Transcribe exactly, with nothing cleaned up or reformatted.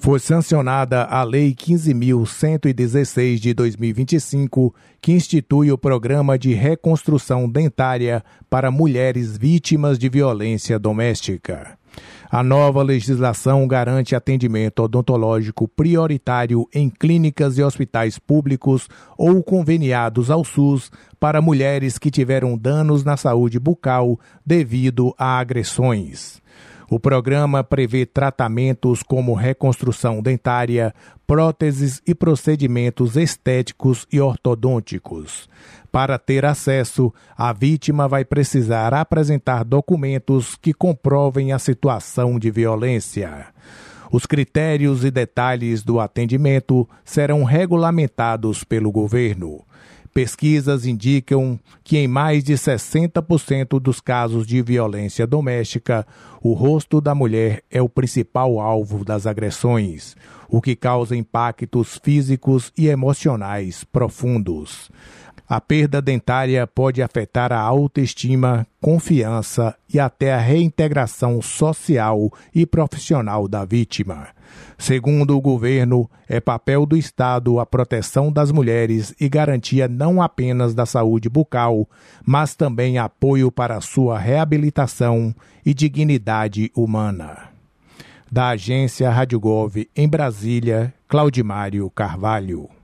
Foi sancionada a Lei quinze mil cento e dezesseis de dois mil e vinte e cinco, que institui o Programa de Reconstrução Dentária para mulheres vítimas de violência doméstica. A nova legislação garante atendimento odontológico prioritário em clínicas e hospitais públicos ou conveniados ao SUS para mulheres que tiveram danos na saúde bucal devido a agressões. O programa prevê tratamentos como reconstrução dentária, próteses e procedimentos estéticos e ortodônticos. Para ter acesso, a vítima vai precisar apresentar documentos que comprovem a situação de violência. Os critérios e detalhes do atendimento serão regulamentados pelo governo. Pesquisas indicam que em mais de sessenta por cento dos casos de violência doméstica, o rosto da mulher é o principal alvo das agressões, o que causa impactos físicos e emocionais profundos. A perda dentária pode afetar a autoestima, confiança e até a reintegração social e profissional da vítima. Segundo o governo, é papel do Estado a proteção das mulheres e garantia não apenas da saúde bucal, mas também apoio para sua reabilitação e dignidade humana. Da agência Rádio Gov, em Brasília, Claudimário Carvalho.